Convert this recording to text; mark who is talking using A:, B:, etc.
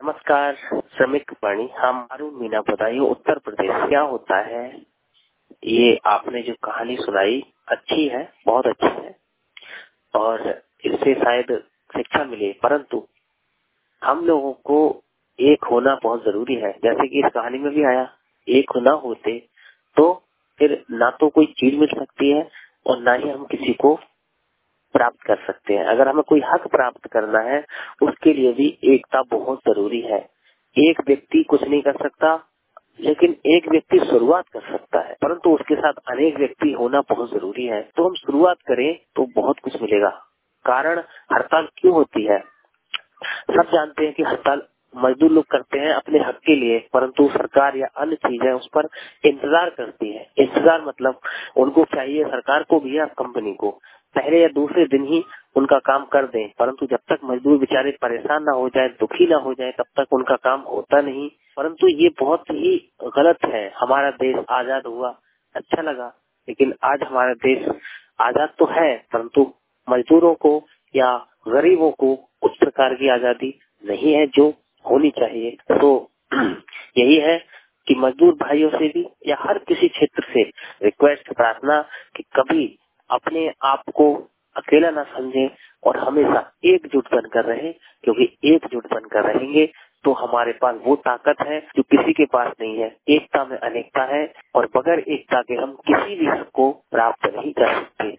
A: नमस्कार। श्रमिक वाणी, हम अरुण मीना बदायूं, उत्तर प्रदेश। क्या होता है, ये आपने जो कहानी सुनाई अच्छी है, बहुत अच्छी है और इससे शायद शिक्षा मिले, परंतु हम लोगों को एक होना बहुत जरूरी है। जैसे कि इस कहानी में भी आया, एक ना होते तो फिर ना तो कोई चीज मिल सकती है और ना ही हम किसी को प्राप्त कर सकते हैं। अगर हमें कोई हक प्राप्त करना है, उसके लिए भी एकता बहुत जरूरी है। एक व्यक्ति कुछ नहीं कर सकता, लेकिन एक व्यक्ति शुरुआत कर सकता है, परंतु उसके साथ अनेक व्यक्ति होना बहुत जरूरी है। तो हम शुरुआत करें तो बहुत कुछ मिलेगा। कारण हड़ताल क्यों होती है? सब जानते हैं कि हड़ताल मजदूर लोग करते हैं अपने हक के लिए, परंतु सरकार या अन्य चीजें उस पर इंतजार करती है। इंतजार मतलब उनको चाहिए, सरकार को भी या कंपनी को, पहले या दूसरे दिन ही उनका काम कर दें, परंतु जब तक मजदूर बेचारे परेशान ना हो जाए, दुखी ना हो जाए, तब तक उनका काम होता नहीं। परंतु ये बहुत ही गलत है। हमारा देश आजाद हुआ, अच्छा लगा, लेकिन आज हमारा देश आजाद तो है, परंतु मजदूरों को या गरीबों को उस प्रकार की आजादी नहीं है जो होनी चाहिए। तो यही है कि मजदूर भाइयों से भी या हर किसी क्षेत्र से रिक्वेस्ट, प्रार्थना कि कभी अपने आप को अकेला ना समझें और हमेशा एकजुट बनकर रहें, क्योंकि एकजुट बनकर रहेंगे तो हमारे पास वो ताकत है जो किसी के पास नहीं है। एकता में अनेकता है और बगैर एकता के हम किसी भी हक को प्राप्त नहीं कर सकते।